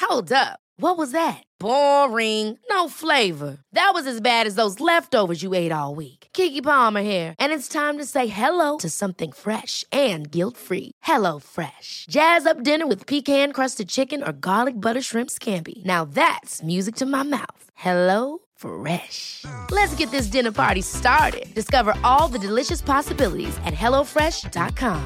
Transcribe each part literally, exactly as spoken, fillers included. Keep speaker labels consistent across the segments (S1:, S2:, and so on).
S1: Hold up. What was that? Boring. No flavor. That was as bad as those leftovers you ate all week. Keke Palmer here, and it's time to say hello to something fresh and guilt-free. Hello Fresh. Jazz up dinner with pecan-crusted chicken or garlic butter shrimp scampi. Now that's music to my mouth. Hello Fresh. Let's get this dinner party started. Discover all the delicious possibilities at hello fresh dot com.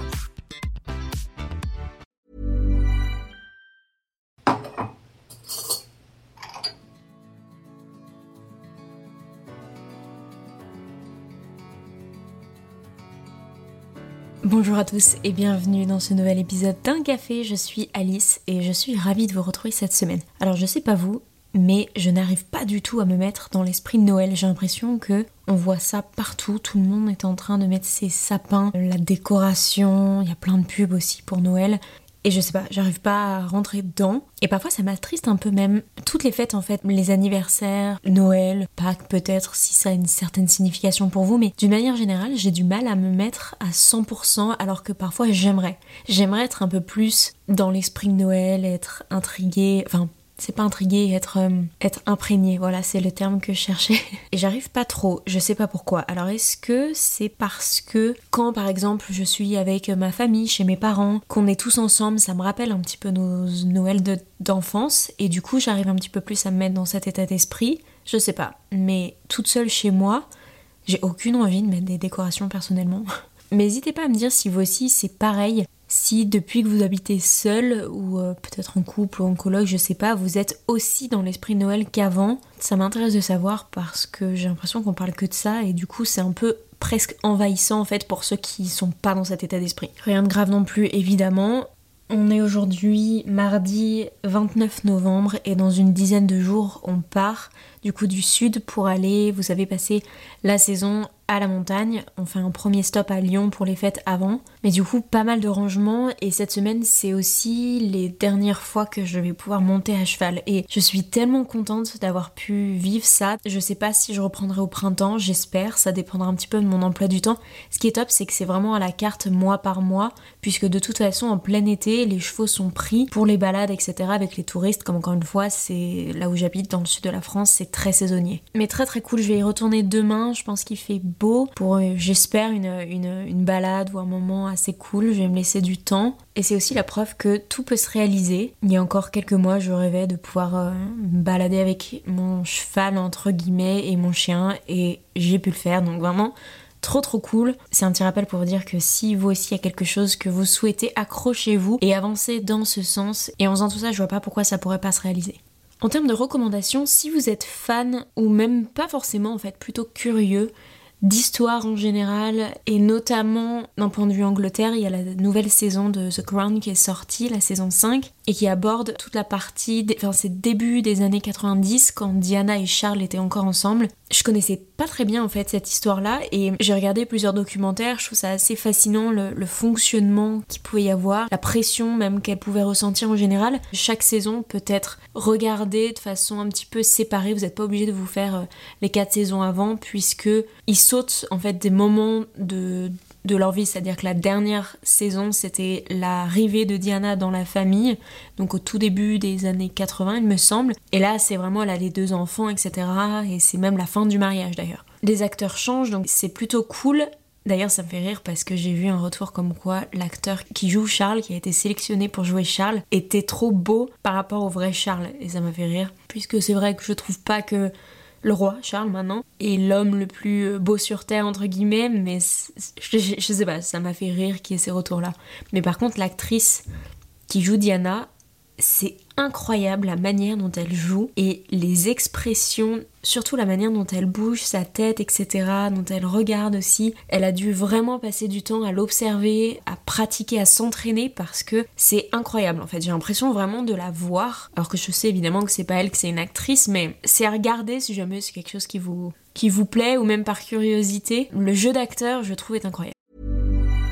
S2: Bonjour à tous et bienvenue dans ce nouvel épisode d'Un Café, je suis Alice et je suis ravie de vous retrouver cette semaine. Alors je sais pas vous, mais je n'arrive pas du tout à me mettre dans l'esprit de Noël. J'ai l'impression que on voit ça partout, tout le monde est en train de mettre ses sapins, la décoration, il y a plein de pubs aussi pour Noël. Et je sais pas, j'arrive pas à rentrer dedans. Et parfois ça m'attriste un peu même. Toutes les fêtes en fait, les anniversaires, Noël, Pâques peut-être, si ça a une certaine signification pour vous. Mais d'une manière générale, j'ai du mal à me mettre à cent pour cent alors que parfois j'aimerais. J'aimerais être un peu plus dans l'esprit de Noël, être intriguée, enfin... c'est pas intrigué, être, euh, être imprégné, voilà, c'est le terme que je cherchais. Et j'arrive pas trop, je sais pas pourquoi. Alors est-ce que c'est parce que quand par exemple je suis avec ma famille, chez mes parents, qu'on est tous ensemble, ça me rappelle un petit peu nos Noëls de, d'enfance, et du coup j'arrive un petit peu plus à me mettre dans cet état d'esprit, je sais pas. Mais toute seule chez moi, j'ai aucune envie de mettre des décorations personnellement. Mais n'hésitez pas à me dire si vous aussi c'est pareil. Si depuis que vous habitez seul ou euh, peut-être en couple ou en coloc, je sais pas, vous êtes aussi dans l'esprit de Noël qu'avant, ça m'intéresse de savoir parce que j'ai l'impression qu'on parle que de ça et du coup c'est un peu presque envahissant en fait pour ceux qui sont pas dans cet état d'esprit. Rien de grave non plus évidemment. On est aujourd'hui mardi vingt-neuf novembre et dans une dizaine de jours on part du coup du sud pour aller, vous savez, passer la saison à la montagne. On fait un premier stop à Lyon pour les fêtes avant, mais du coup pas mal de rangements et cette semaine c'est aussi les dernières fois que je vais pouvoir monter à cheval et je suis tellement contente d'avoir pu vivre ça. Je sais pas si je reprendrai au printemps, j'espère, ça dépendra un petit peu de mon emploi du temps. Ce qui est top c'est que c'est vraiment à la carte mois par mois puisque de toute façon en plein été les chevaux sont pris pour les balades etc avec les touristes comme encore une fois c'est là où j'habite dans le sud de la France, c'est très saisonnier. Mais très très cool, je vais y retourner demain, je pense qu'il fait beau pour euh, j'espère une, une, une balade ou un moment assez cool, je vais me laisser du temps et c'est aussi la preuve que tout peut se réaliser. Il y a encore quelques mois je rêvais de pouvoir euh, me balader avec mon cheval entre guillemets et mon chien et j'ai pu le faire donc vraiment trop trop cool. C'est un petit rappel pour vous dire que si vous aussi il y a quelque chose que vous souhaitez, accrochez-vous et avancez dans ce sens et en faisant tout ça je vois pas pourquoi ça pourrait pas se réaliser. En termes de recommandations, si vous êtes fan ou même pas forcément en fait plutôt curieux d'histoire en général et notamment d'un point de vue Angleterre, il y a la nouvelle saison de The Crown qui est sortie, la saison cinq et qui aborde toute la partie, des, enfin c'est début des années quatre-vingt-dix quand Diana et Charles étaient encore ensemble. Je connaissais pas très bien en fait cette histoire-là et j'ai regardé plusieurs documentaires, je trouve ça assez fascinant le, le fonctionnement qu'il pouvait y avoir, la pression même qu'elle pouvait ressentir en général. Chaque saison peut être regardée de façon un petit peu séparée, vous n'êtes pas obligé de vous faire euh, les quatre saisons avant puisque ils sautent en fait des moments de de leur vie, c'est-à-dire que la dernière saison c'était l'arrivée de Diana dans la famille, donc au tout début des années quatre-vingts il me semble, et là c'est vraiment elle a les deux enfants etc et c'est même la fin du mariage d'ailleurs. Les acteurs changent donc c'est plutôt cool. D'ailleurs ça me fait rire parce que j'ai vu un retour comme quoi l'acteur qui joue Charles, qui a été sélectionné pour jouer Charles, était trop beau par rapport au vrai Charles et ça m'a fait rire puisque c'est vrai que je trouve pas que le roi, Charles maintenant, est l'homme le plus beau sur terre entre guillemets, mais je, je, je sais pas, ça m'a fait rire qu'il y ait ces retours-là. Mais par contre, l'actrice qui joue Diana, c'est incroyable la manière dont elle joue et les expressions, surtout la manière dont elle bouge sa tête, et cetera, dont elle regarde aussi. Elle a dû vraiment passer du temps à l'observer, à pratiquer, à s'entraîner parce que c'est incroyable en fait. J'ai l'impression vraiment de la voir, alors que je sais évidemment que c'est pas elle, que c'est une actrice, mais c'est à regarder si jamais c'est quelque chose qui vous, qui vous plaît ou même par curiosité. Le jeu d'acteur, je trouve, est incroyable.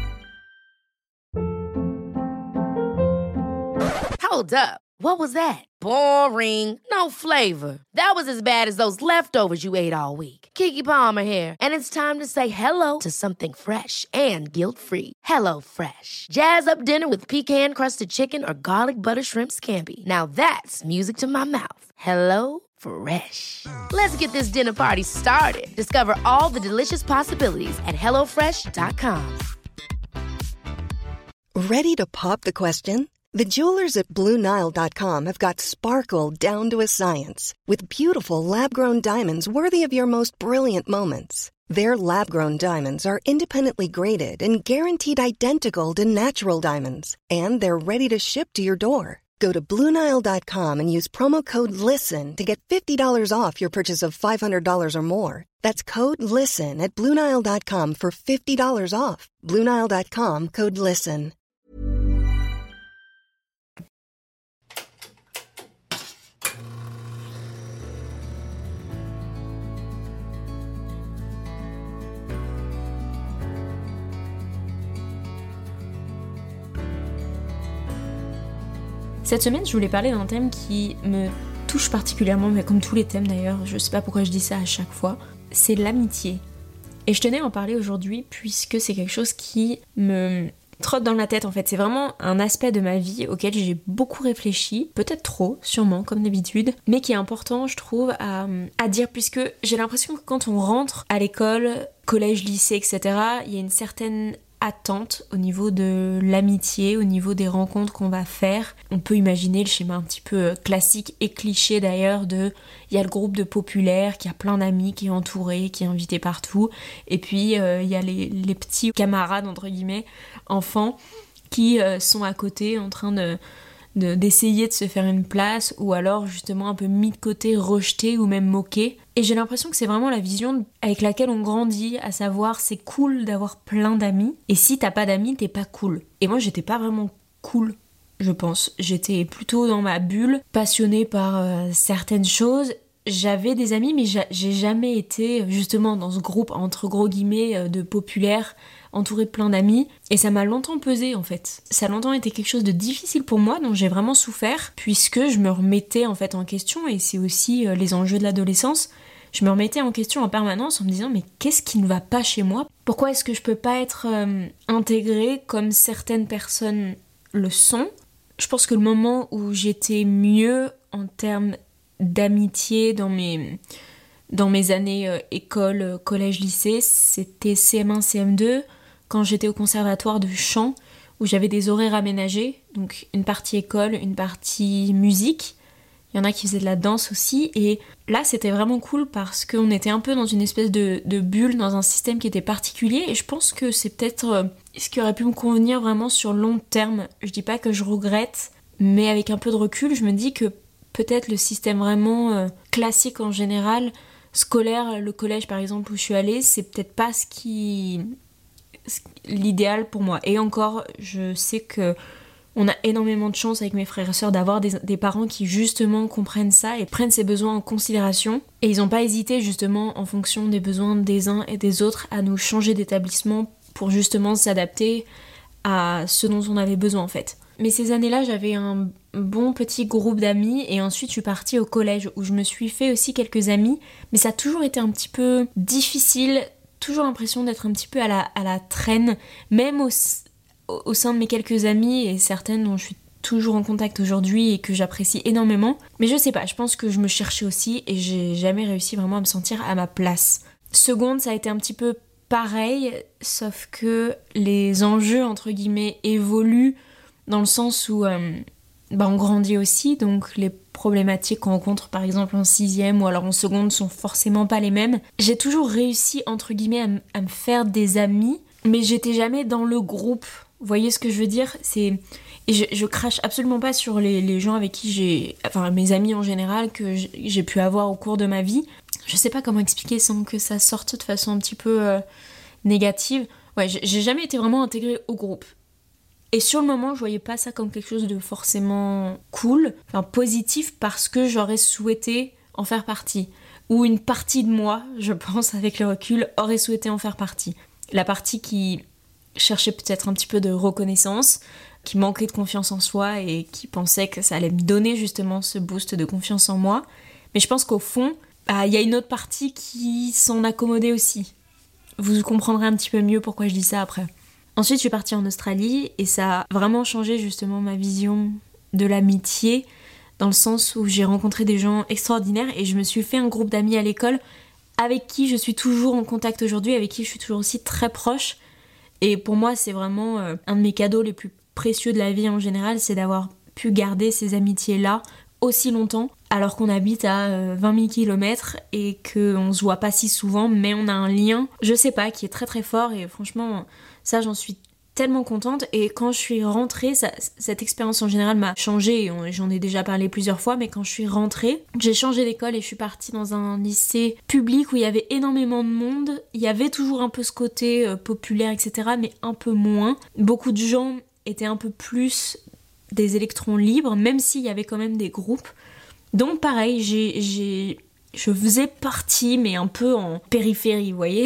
S1: Hold up. What was that? Boring. No flavor. That was as bad as those leftovers you ate all week. Keke Palmer here, and it's time to say hello to something fresh and guilt-free. Hello Fresh. Jazz up dinner with pecan-crusted chicken or garlic butter shrimp scampi. Now that's music to my mouth. Hello Fresh. Let's get this dinner party started. Discover all the delicious possibilities at hello fresh dot com.
S3: Ready to pop the question? The jewelers at Blue Nile dot com have got sparkle down to a science with beautiful lab-grown diamonds worthy of your most brilliant moments. Their lab-grown diamonds are independently graded and guaranteed identical to natural diamonds, and they're ready to ship to your door. Go to Blue Nile dot com and use promo code LISTEN to get fifty dollars off your purchase of five hundred dollars or more. That's code LISTEN at Blue Nile dot com for fifty dollars off. Blue Nile dot com, code LISTEN.
S2: Cette semaine, je voulais parler d'un thème qui me touche particulièrement, mais comme tous les thèmes d'ailleurs, je sais pas pourquoi je dis ça à chaque fois, c'est l'amitié. Et je tenais à en parler aujourd'hui puisque c'est quelque chose qui me trotte dans la tête en fait. C'est vraiment un aspect de ma vie auquel j'ai beaucoup réfléchi, peut-être trop, sûrement, comme d'habitude, mais qui est important, je trouve, à, à dire, puisque j'ai l'impression que quand on rentre à l'école, collège, lycée, et cetera, il y a une certaine attente au niveau de l'amitié, au niveau des rencontres qu'on va faire. On peut imaginer le schéma un petit peu classique et cliché d'ailleurs de il y a le groupe de populaires qui a plein d'amis, qui est entouré, qui est invité partout, et puis euh, il y a les, les petits camarades entre guillemets, enfants, qui euh, sont à côté en train de De, d'essayer de se faire une place, ou alors justement un peu mis de côté, rejeté ou même moqué. Et j'ai l'impression que c'est vraiment la vision avec laquelle on grandit, à savoir c'est cool d'avoir plein d'amis, et si t'as pas d'amis, t'es pas cool. Et moi j'étais pas vraiment cool, je pense. J'étais plutôt dans ma bulle, passionnée par euh, certaines choses. J'avais des amis, mais j'ai jamais été justement dans ce groupe entre gros guillemets de populaires, entourée de plein d'amis, et ça m'a longtemps pesé en fait. Ça a longtemps été quelque chose de difficile pour moi, dont j'ai vraiment souffert, puisque je me remettais en fait en question, et c'est aussi euh, les enjeux de l'adolescence. Je me remettais en question en permanence en me disant mais qu'est-ce qui ne va pas chez moi ? Pourquoi est-ce que je peux pas être euh, intégrée comme certaines personnes le sont ? Je pense que le moment où j'étais mieux en termes d'amitié dans mes, dans mes années euh, école, euh, collège, lycée, c'était C M un, C M deux, quand j'étais au conservatoire de chant, où j'avais des horaires aménagés, donc une partie école, une partie musique. Il y en a qui faisaient de la danse aussi, et là c'était vraiment cool parce qu'on était un peu dans une espèce de, de bulle, dans un système qui était particulier, et je pense que c'est peut-être euh, ce qui aurait pu me convenir vraiment sur long terme. Je dis pas que je regrette, mais avec un peu de recul, je me dis que peut-être le système vraiment euh, classique en général, scolaire, le collège par exemple où je suis allée, c'est peut-être pas ce qui... l'idéal pour moi. Et encore, je sais que on a énormément de chance avec mes frères et sœurs d'avoir des, des parents qui justement comprennent ça et prennent ces besoins en considération. Et ils n'ont pas hésité justement en fonction des besoins des uns et des autres à nous changer d'établissement pour justement s'adapter à ce dont on avait besoin en fait. Mais ces années-là, j'avais un bon petit groupe d'amis, et ensuite je suis partie au collège où je me suis fait aussi quelques amis, mais ça a toujours été un petit peu difficile, toujours l'impression d'être un petit peu à la, à la traîne, même au, au sein de mes quelques amis, et certaines dont je suis toujours en contact aujourd'hui et que j'apprécie énormément. Mais je sais pas, je pense que je me cherchais aussi et j'ai jamais réussi vraiment à me sentir à ma place. Seconde, ça a été un petit peu pareil, sauf que les enjeux entre guillemets évoluent dans le sens où euh, bah on grandit aussi, donc les problématiques qu'on rencontre par exemple en sixième ou alors en seconde sont forcément pas les mêmes. J'ai toujours réussi entre guillemets à, m- à me faire des amis, mais j'étais jamais dans le groupe. Vous voyez ce que je veux dire ? C'est... Et je, je crache absolument pas sur les, les gens avec qui j'ai... Enfin, mes amis en général que j'ai, j'ai pu avoir au cours de ma vie. Je sais pas comment expliquer sans que ça sorte de façon un petit peu euh, négative. Ouais, j'ai, j'ai jamais été vraiment intégrée au groupe. Et sur le moment, je voyais pas ça comme quelque chose de forcément cool, enfin positif, parce que j'aurais souhaité en faire partie. Ou une partie de moi, je pense, avec le recul, aurait souhaité en faire partie. La partie qui cherchait peut-être un petit peu de reconnaissance, qui manquait de confiance en soi et qui pensait que ça allait me donner justement ce boost de confiance en moi. Mais je pense qu'au fond, bah, y a une autre partie qui s'en accommodait aussi. Vous comprendrez un petit peu mieux pourquoi je dis ça après. Ensuite, je suis partie en Australie et ça a vraiment changé justement ma vision de l'amitié, dans le sens où j'ai rencontré des gens extraordinaires et je me suis fait un groupe d'amis à l'école avec qui je suis toujours en contact aujourd'hui, avec qui je suis toujours aussi très proche. Et pour moi, c'est vraiment euh, un de mes cadeaux les plus précieux de la vie en général, c'est d'avoir pu garder ces amitiés-là aussi longtemps, alors qu'on habite à euh, vingt mille kilomètres et qu'on se voit pas si souvent, mais on a un lien, je sais pas, qui est très très fort et franchement, ça j'en suis tellement contente. Et quand je suis rentrée, ça, cette expérience en général m'a changée, j'en ai déjà parlé plusieurs fois, mais quand je suis rentrée, j'ai changé d'école et je suis partie dans un lycée public où il y avait énormément de monde, il y avait toujours un peu ce côté euh, populaire, et cetera, mais un peu moins. Beaucoup de gens étaient un peu plus des électrons libres, même s'il y avait quand même des groupes. Donc pareil, j'ai... j'ai je faisais partie, mais un peu en périphérie, vous voyez.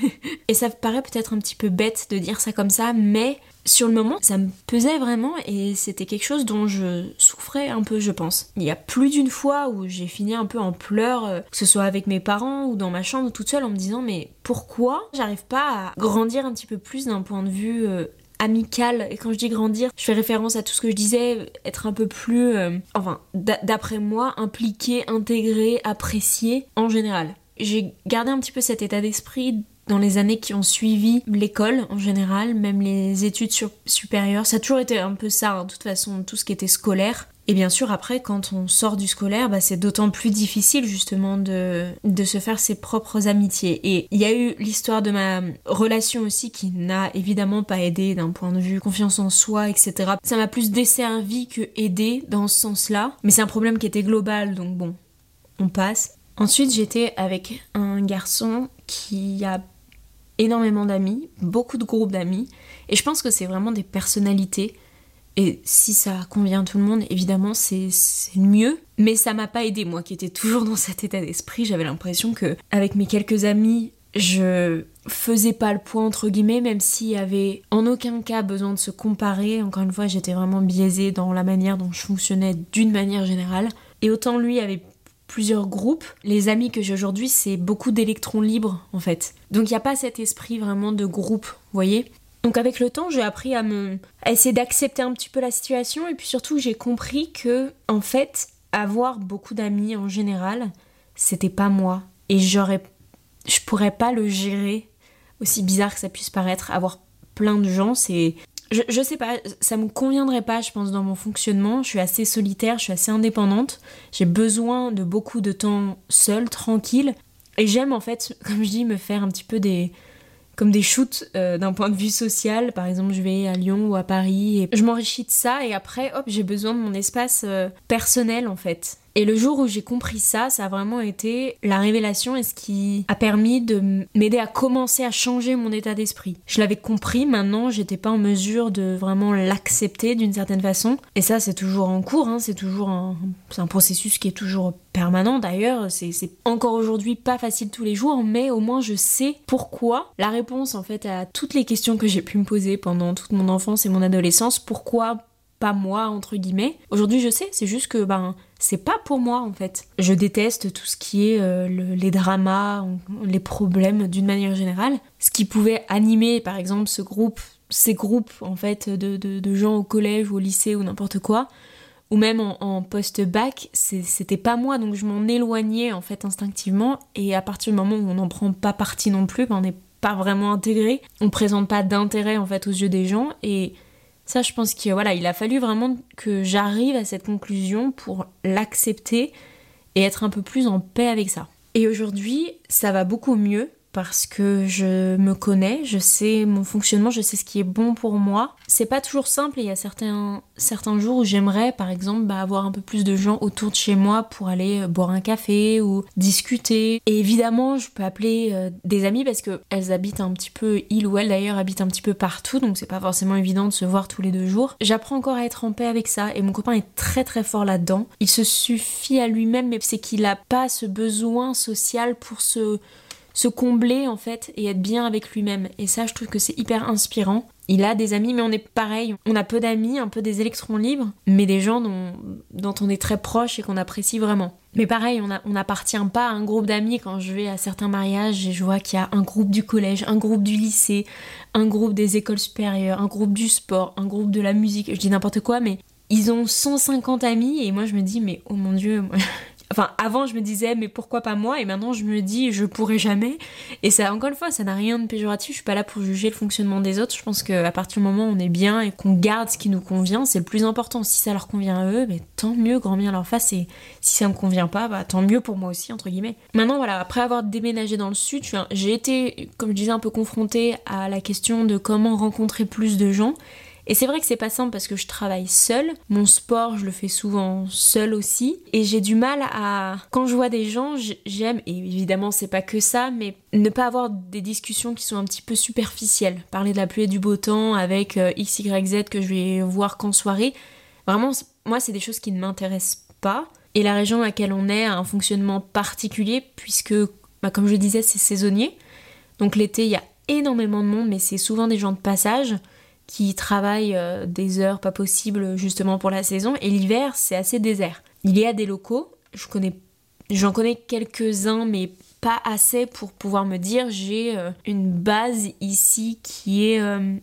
S2: Et ça paraît peut-être un petit peu bête de dire ça comme ça, mais sur le moment, ça me pesait vraiment et c'était quelque chose dont je souffrais un peu, je pense. Il y a plus d'une fois où j'ai fini un peu en pleurs, que ce soit avec mes parents ou dans ma chambre toute seule, en me disant mais pourquoi j'arrive pas à grandir un petit peu plus d'un point de vue euh, amical. Et quand je dis grandir, je fais référence à tout ce que je disais, être un peu plus, euh, enfin, d- d'après moi, impliqué, intégré, apprécié en général. J'ai gardé un petit peu cet état d'esprit dans les années qui ont suivi l'école en général, même les études sur- supérieures. Ça a toujours été un peu ça, hein, de toute façon, tout ce qui était scolaire. Et bien sûr, après, quand on sort du scolaire, bah, c'est d'autant plus difficile, justement, de, de se faire ses propres amitiés. Et il y a eu l'histoire de ma relation aussi qui n'a évidemment pas aidé d'un point de vue confiance en soi, et cetera. Ça m'a plus desservi que aidé dans ce sens-là. Mais c'est un problème qui était global, donc bon, on passe. Ensuite, j'étais avec un garçon qui a énormément d'amis, beaucoup de groupes d'amis. Et je pense que c'est vraiment des personnalités. Et si ça convient à tout le monde, évidemment, c'est, c'est mieux. Mais ça m'a pas aidé, moi qui étais toujours dans cet état d'esprit. J'avais l'impression que avec mes quelques amis, je faisais pas le poids, entre guillemets, même s'il y avait en aucun cas besoin de se comparer. Encore une fois, j'étais vraiment biaisée dans la manière dont je fonctionnais d'une manière générale. Et autant lui avait plusieurs groupes, les amis que j'ai aujourd'hui, c'est beaucoup d'électrons libres, en fait. Donc il n'y a pas cet esprit vraiment de groupe, vous voyez ? Donc avec le temps, j'ai appris à me à essayer d'accepter un petit peu la situation et puis surtout j'ai compris que en fait, avoir beaucoup d'amis en général, c'était pas moi et j'aurais je pourrais pas le gérer, aussi bizarre que ça puisse paraître. Avoir plein de gens, c'est je, je sais pas, ça me conviendrait pas, je pense, dans mon fonctionnement. Je suis assez solitaire, je suis assez indépendante. J'ai besoin de beaucoup de temps seule, tranquille. Et j'aime en fait, comme je dis, me faire un petit peu des comme des shoots euh, d'un point de vue social. Par exemple, je vais à Lyon ou à Paris et je m'enrichis de ça et après, hop, j'ai besoin de mon espace euh, personnel en fait. Et le jour où j'ai compris ça, ça a vraiment été la révélation et ce qui a permis de m'aider à commencer à changer mon état d'esprit. Je l'avais compris, maintenant j'étais pas en mesure de vraiment l'accepter d'une certaine façon. Et ça c'est toujours en cours, hein, c'est toujours un, c'est un processus qui est toujours permanent d'ailleurs. C'est, c'est encore aujourd'hui pas facile tous les jours, mais au moins je sais pourquoi. La réponse en fait à toutes les questions que j'ai pu me poser pendant toute mon enfance et mon adolescence, pourquoi pas moi entre guillemets. Aujourd'hui je sais, c'est juste que ben c'est pas pour moi en fait. Je déteste tout ce qui est euh, le, les dramas, les problèmes d'une manière générale. Ce qui pouvait animer par exemple ce groupe, ces groupes en fait de, de, de gens au collège ou au lycée ou n'importe quoi, ou même en, en post-bac, c'est, c'était pas moi, donc je m'en éloignais en fait instinctivement. Et à partir du moment où on n'en prend pas partie non plus, ben, on n'est pas vraiment intégré, on présente pas d'intérêt en fait aux yeux des gens. Et ça, je pense qu'il voilà, il a fallu vraiment que j'arrive à cette conclusion pour l'accepter et être un peu plus en paix avec ça. Et aujourd'hui, ça va beaucoup mieux parce que je me connais, je sais mon fonctionnement, je sais ce qui est bon pour moi. C'est pas toujours simple, il y a certains, certains jours où j'aimerais, par exemple, bah, avoir un peu plus de gens autour de chez moi pour aller boire un café ou discuter. Et évidemment, je peux appeler euh, des amis parce qu'elles habitent un petit peu, il ou elle d'ailleurs, habitent un petit peu partout, donc c'est pas forcément évident de se voir tous les deux jours. J'apprends encore à être en paix avec ça et mon copain est très très fort là-dedans. Il se suffit à lui-même, mais c'est qu'il a pas ce besoin social pour se... se combler en fait et être bien avec lui-même. Et ça, je trouve que c'est hyper inspirant. Il a des amis, mais on est pareil. On a peu d'amis, un peu des électrons libres, mais des gens dont, dont on est très proche et qu'on apprécie vraiment. Mais pareil, on n'appartient pas à un groupe d'amis. Quand je vais à certains mariages et je vois qu'il y a un groupe du collège, un groupe du lycée, un groupe des écoles supérieures, un groupe du sport, un groupe de la musique, je dis n'importe quoi, mais ils ont cent cinquante amis et moi je me dis, mais oh mon Dieu... Moi... Enfin, avant, je me disais, mais pourquoi pas moi ? Et maintenant, je me dis, je pourrais jamais. Et ça, encore une fois, ça n'a rien de péjoratif. Je suis pas là pour juger le fonctionnement des autres. Je pense qu'à partir du moment où on est bien et qu'on garde ce qui nous convient, c'est le plus important. Si ça leur convient à eux, mais tant mieux, grand bien leur face. Et si ça me convient pas, bah tant mieux pour moi aussi, entre guillemets. Maintenant, voilà, après avoir déménagé dans le sud, j'ai été, comme je disais, un peu confrontée à la question de comment rencontrer plus de gens. Et c'est vrai que c'est pas simple parce que je travaille seule, mon sport je le fais souvent seule aussi, et j'ai du mal à... Quand je vois des gens, j'aime, et évidemment c'est pas que ça, mais ne pas avoir des discussions qui sont un petit peu superficielles. Parler de la pluie et du beau temps avec euh, X Y Z que je vais voir qu'en soirée, vraiment moi c'est des choses qui ne m'intéressent pas. Et la région à laquelle on est a un fonctionnement particulier puisque, bah, comme je le disais, c'est saisonnier. Donc l'été il y a énormément de monde, mais c'est souvent des gens de passage qui travaillent euh, des heures pas possibles justement pour la saison, et l'hiver c'est assez désert. Il y a des locaux, je connais, j'en connais quelques-uns mais pas assez pour pouvoir me dire j'ai euh, une base ici qui est euh,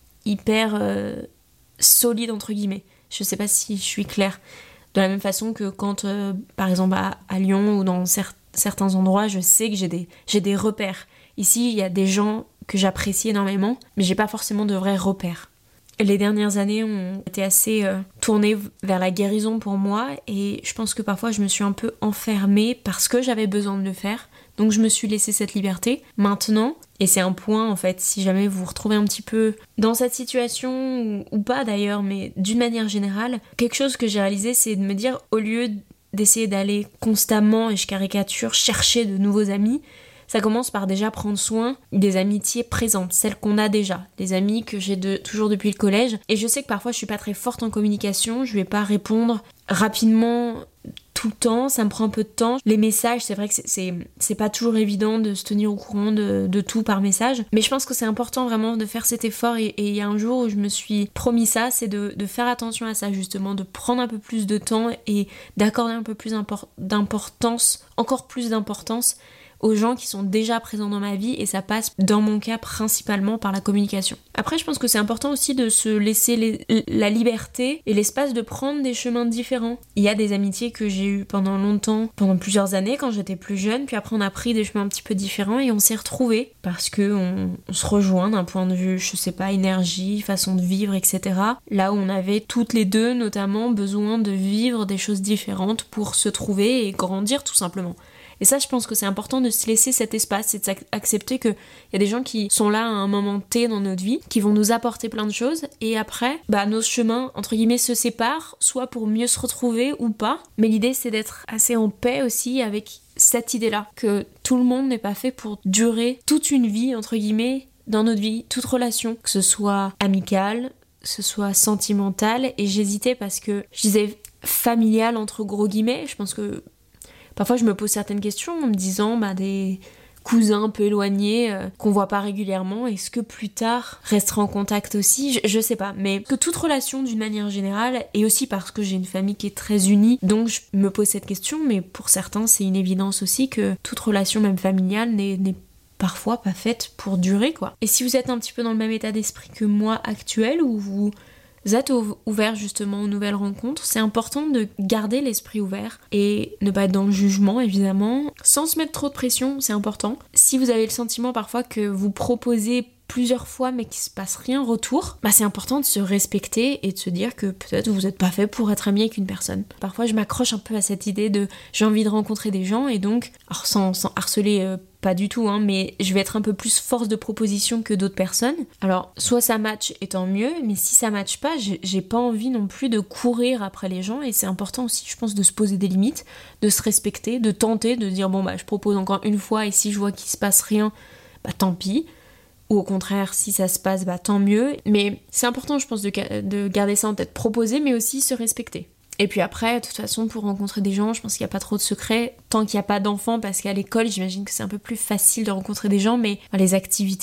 S2: hyper euh, solide entre guillemets. Je sais pas si je suis claire. De la même façon que quand euh, par exemple à, à Lyon ou dans cer- certains endroits je sais que j'ai des, j'ai des repères. Ici il y a des gens que j'apprécie énormément, mais j'ai pas forcément de vrais repères. Les dernières années ont été assez euh, tournées vers la guérison pour moi, et je pense que parfois je me suis un peu enfermée parce que j'avais besoin de le faire, donc je me suis laissé cette liberté. Maintenant, et c'est un point en fait, si jamais vous vous retrouvez un petit peu dans cette situation, ou, ou pas d'ailleurs, mais d'une manière générale, quelque chose que j'ai réalisé, c'est de me dire, au lieu d'essayer d'aller constamment, et je caricature, chercher de nouveaux amis, ça commence par déjà prendre soin des amitiés présentes, celles qu'on a déjà, des amis que j'ai de, toujours depuis le collège. Et je sais que parfois je suis pas très forte en communication, je vais pas répondre rapidement tout le temps, ça me prend un peu de temps. Les messages, c'est vrai que c'est, c'est, c'est pas toujours évident de se tenir au courant de, de tout par message, mais je pense que c'est important vraiment de faire cet effort, et il y a un jour où je me suis promis ça, c'est de, de faire attention à ça justement, de prendre un peu plus de temps et d'accorder un peu plus impor- d'importance, encore plus d'importance aux gens qui sont déjà présents dans ma vie, et ça passe dans mon cas principalement par la communication. Après je pense que c'est important aussi de se laisser les, la liberté et l'espace de prendre des chemins différents. Il y a des amitiés que j'ai eues pendant longtemps, pendant plusieurs années quand j'étais plus jeune, puis après on a pris des chemins un petit peu différents et on s'est retrouvés parce que on, on se rejoint d'un point de vue, je sais pas, énergie, façon de vivre, et cetera. Là où on avait toutes les deux notamment besoin de vivre des choses différentes pour se trouver et grandir tout simplement. Et ça, je pense que c'est important de se laisser cet espace et d'accepter qu'il y a des gens qui sont là à un moment T dans notre vie, qui vont nous apporter plein de choses, et après, bah, nos chemins, entre guillemets, se séparent, soit pour mieux se retrouver ou pas. Mais l'idée, c'est d'être assez en paix aussi avec cette idée-là, que tout le monde n'est pas fait pour durer toute une vie, entre guillemets, dans notre vie, toute relation, que ce soit amicale, que ce soit sentimentale, et j'hésitais parce que je disais familiale entre gros guillemets, je pense que parfois je me pose certaines questions en me disant bah, des cousins un peu éloignés euh, qu'on voit pas régulièrement, est-ce que plus tard restera en contact aussi, je, je sais pas, mais que toute relation d'une manière générale, et aussi parce que j'ai une famille qui est très unie, donc je me pose cette question, mais pour certains c'est une évidence aussi que toute relation même familiale n'est, n'est parfois pas faite pour durer quoi. Et si vous êtes un petit peu dans le même état d'esprit que moi actuel, où vous Vous êtes ouvert justement aux nouvelles rencontres, c'est important de garder l'esprit ouvert et ne pas être dans le jugement évidemment, sans se mettre trop de pression, c'est important. Si vous avez le sentiment parfois que vous proposez plusieurs fois mais qu'il se passe rien en retour, bah c'est important de se respecter et de se dire que peut-être vous n'êtes pas fait pour être ami avec une personne. Parfois je m'accroche un peu à cette idée de j'ai envie de rencontrer des gens, et donc, alors sans, sans harceler euh, pas du tout, hein, mais je vais être un peu plus force de proposition que d'autres personnes. Alors, soit ça match et tant mieux, mais si ça match pas, j'ai, j'ai pas envie non plus de courir après les gens, et c'est important aussi, je pense, de se poser des limites, de se respecter, de tenter, de dire bon bah je propose encore une fois, et si je vois qu'il se passe rien, bah tant pis. Ou au contraire, si ça se passe, bah tant mieux. Mais c'est important, je pense, de, de garder ça en tête, proposer, mais aussi se respecter. Et puis après, de toute façon, pour rencontrer des gens, je pense qu'il n'y a pas trop de secrets, tant qu'il n'y a pas d'enfants, parce qu'à l'école, j'imagine que c'est un peu plus facile de rencontrer des gens, mais les activités,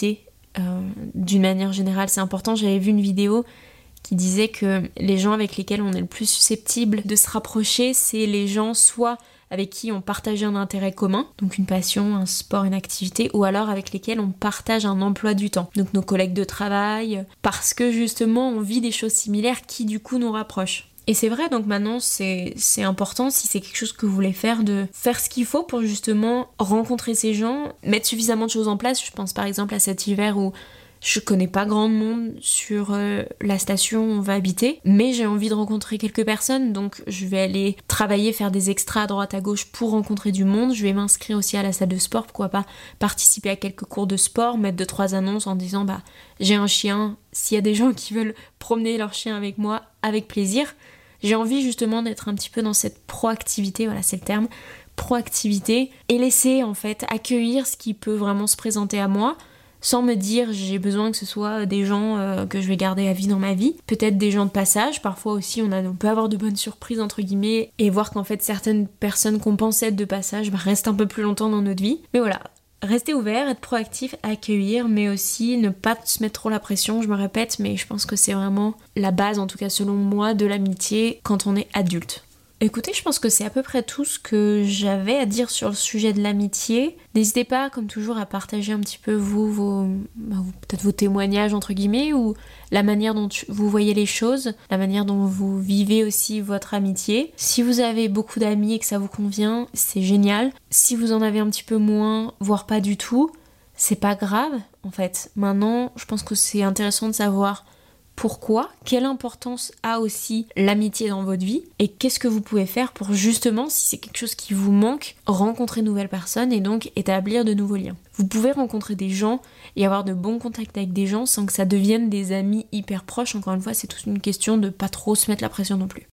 S2: euh, d'une manière générale, c'est important. J'avais vu une vidéo qui disait que les gens avec lesquels on est le plus susceptible de se rapprocher, c'est les gens soit avec qui on partage un intérêt commun, donc une passion, un sport, une activité, ou alors avec lesquels on partage un emploi du temps, donc nos collègues de travail, parce que justement on vit des choses similaires qui du coup nous rapprochent. Et c'est vrai, donc maintenant c'est, c'est important, si c'est quelque chose que vous voulez faire, de faire ce qu'il faut pour justement rencontrer ces gens, mettre suffisamment de choses en place. Je pense par exemple à cet hiver où je connais pas grand monde sur euh, la station où on va habiter, mais j'ai envie de rencontrer quelques personnes, donc je vais aller travailler, faire des extras à droite à gauche pour rencontrer du monde. Je vais m'inscrire aussi à la salle de sport, pourquoi pas participer à quelques cours de sport, mettre deux trois annonces en disant bah j'ai un chien, s'il y a des gens qui veulent promener leur chien avec moi, avec plaisir. J'ai envie justement d'être un petit peu dans cette proactivité, voilà c'est le terme, proactivité, et laisser en fait accueillir ce qui peut vraiment se présenter à moi, sans me dire j'ai besoin que ce soit des gens euh, que je vais garder à vie dans ma vie. Peut-être des gens de passage, parfois aussi on, a, on peut avoir de bonnes surprises entre guillemets et voir qu'en fait certaines personnes qu'on pensait être de passage bah, restent un peu plus longtemps dans notre vie. Mais voilà, rester ouvert, être proactif, accueillir, mais aussi ne pas se mettre trop la pression, je me répète, mais je pense que c'est vraiment la base, en tout cas selon moi, de l'amitié quand on est adulte. Écoutez, je pense que c'est à peu près tout ce que j'avais à dire sur le sujet de l'amitié. N'hésitez pas, comme toujours, à partager un petit peu vous, vos, bah, peut-être vos témoignages entre guillemets, ou la manière dont vous voyez les choses, la manière dont vous vivez aussi votre amitié. Si vous avez beaucoup d'amis et que ça vous convient, c'est génial. Si vous en avez un petit peu moins, voire pas du tout, c'est pas grave, en fait. Maintenant, je pense que c'est intéressant de savoir pourquoi, quelle importance a aussi l'amitié dans votre vie et qu'est-ce que vous pouvez faire pour justement, si c'est quelque chose qui vous manque, rencontrer de nouvelles personnes et donc établir de nouveaux liens. Vous pouvez rencontrer des gens et avoir de bons contacts avec des gens sans que ça devienne des amis hyper proches. Encore une fois, c'est toute une question de pas trop se mettre la pression non plus.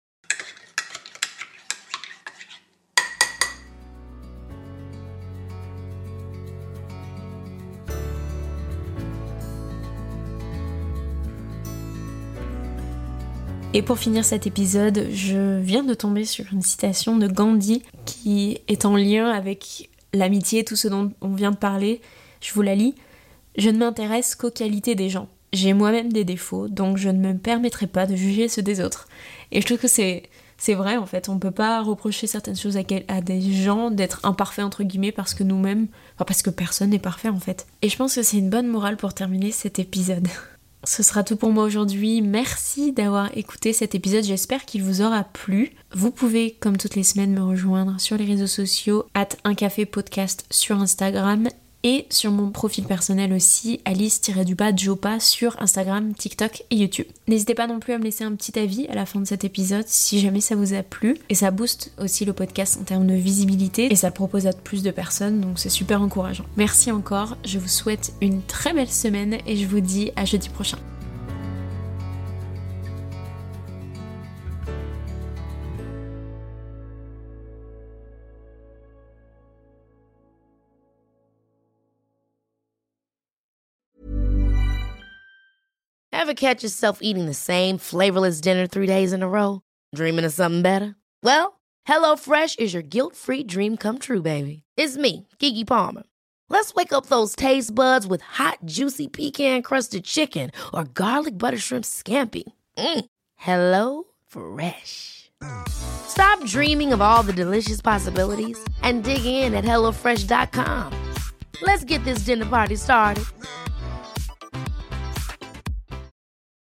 S2: Et pour finir cet épisode, je viens de tomber sur une citation de Gandhi qui est en lien avec l'amitié, tout ce dont on vient de parler. Je vous la lis. « Je ne m'intéresse qu'aux qualités des gens. J'ai moi-même des défauts, donc je ne me permettrai pas de juger ceux des autres. » Et je trouve que c'est, c'est vrai en fait, on peut pas reprocher certaines choses à, quel, à des gens d'être imparfaits entre guillemets parce que nous-mêmes, enfin parce que personne n'est parfait en fait. Et je pense que c'est une bonne morale pour terminer cet épisode. Ce sera tout pour moi aujourd'hui. Merci d'avoir écouté cet épisode. J'espère qu'il vous aura plu. Vous pouvez, comme toutes les semaines, me rejoindre sur les réseaux sociaux arobase un café podcast sur Instagram et sur mon profil personnel aussi, Alice-Jopa sur Instagram, TikTok et YouTube. N'hésitez pas non plus à me laisser un petit avis à la fin de cet épisode si jamais ça vous a plu. Et ça booste aussi le podcast en termes de visibilité et ça le propose à plus de personnes, donc c'est super encourageant. Merci encore, je vous souhaite une très belle semaine et je vous dis à jeudi prochain.
S1: Ever catch yourself eating the same flavorless dinner three days in a row? Dreaming of something better? Well, HelloFresh is your guilt-free dream come true, baby. It's me, Keke Palmer. Let's wake up those taste buds with hot, juicy pecan-crusted chicken or garlic butter shrimp scampi. Mm. Hello Fresh. Stop dreaming of all the delicious possibilities and dig in at hello fresh dot com. Let's get this dinner party started.